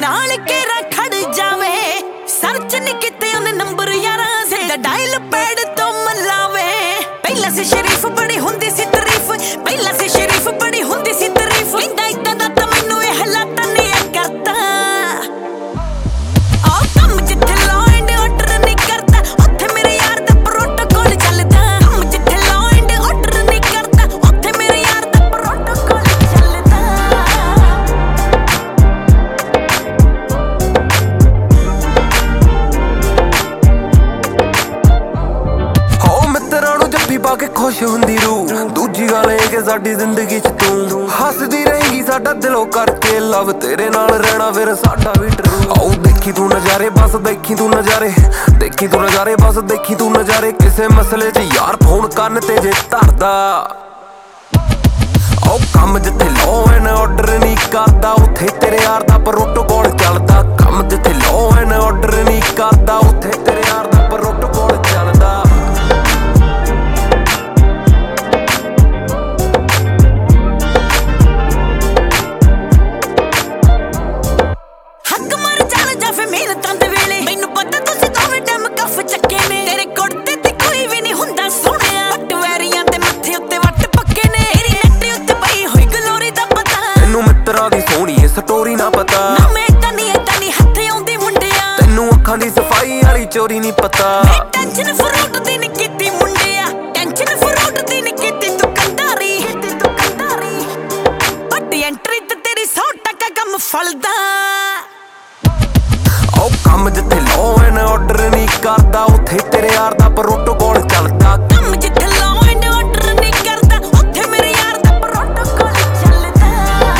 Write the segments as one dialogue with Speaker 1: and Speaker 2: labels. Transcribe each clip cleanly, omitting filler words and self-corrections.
Speaker 1: नाल केरा खड़ जावे सर्च नहीं किते उन्हें नंबर 11 से डायल पैड तो मलावे पहला से शरीफ बड़ी हुंदी सी तारीफ पहला से शरीफ बड़ी हुंदी सी तारीफ इंदा इदा दा ता मैनू ए हालात नहीं करता आ कम जिथे लॉ एंड ऑर्डर नहीं करता उत्थे मेरे यार दा प्रोटोकॉल चलदा कम जिथे लॉ एंड ऑर्डर नहीं करता उत्थे मेरे यार दा प्रोटोकॉल चलदा
Speaker 2: हो मित्रा नू जफ्फी पा के खुश हुंदी रू दूजी गल ए कि साडी जिंदगी च तू हसदी रहेगी साडा दिलों करके लव तेरे नाल रहना फिर साडा भी ट्रू आओ देखी तू नजारे बस देखी तू नजारे देखी तू नजारे बस देखी तू नजारे किसे मसले च यार फोन करन ते जे धरदा आओ कम जिथे लॉ एंड ऑर्डर नहीं करदा उत्थे तेरे यार दा प्रोटोकॉल चलदा कम जिथे लॉ एंड ऑर्डर नहीं करदा उत्थे तेरे यार दा प्रोटोकॉल चलदा
Speaker 1: हक मर चल जा फिर मेरे तंद वेले मैनू पता तुसी दोवें डैम कफ चक्के ने तेरे कुड़ते ते कोई भी नहीं हुंदा सोहणिया वट वैरियां ते मत्थे उत्ते वट पक्के ने तेरी नट्टी उत्ते पई होई गलोरी दा पता
Speaker 2: तैनू मित्रा दी सोहणी ए स्टोरी ना पता
Speaker 1: ना मैं इदां नहीं हत्थे आउंदी मुंडिया
Speaker 2: तैनू अखां दी सफाई वाली चोरी नहीं पता
Speaker 1: मैं टेंशन फ्रूट दी नहीं कीती मुंडिया टेंशन फ्रूट दी नहीं कीती तू कंधारी बड़ी एंट्री ते तेरी 100% कम फलदा
Speaker 2: ओ कम जिथे लॉ एंड ऑर्डर नहीं करदा उत्थे तेरे यार दा प्रोटोकॉल चलदा
Speaker 1: कम जिथे लॉ एंड ऑर्डर नहीं करदा उत्थे मेरे यार दा प्रोटोकॉल चलदा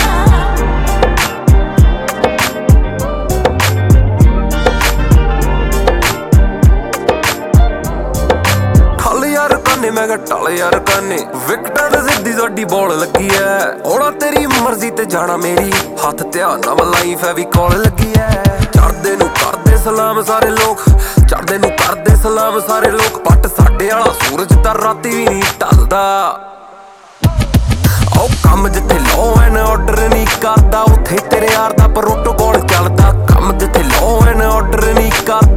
Speaker 2: ठल यार काने मैं टल यार काने विकटां ते सिद्धी साडी बॉल लगी ऐ होना तेरी मर्जी ते जाना मेरी हत्थ ध्यान नाल लाई फैविकॉल लगी ऐ चढ़दे नू करदे सलाम सारे लोग चढ़दे नू करदे सलाम सारे लोग पट साडे वाला सूरज तां राती भी नहीं ढलदा ओ कम जिथे लॉ एंड ऑर्डर नहीं करदा उत्थे तेरे यार दा प्रोटोकॉल चलदा कम जिथे लॉ एंड ऑर्डर नहीं करदा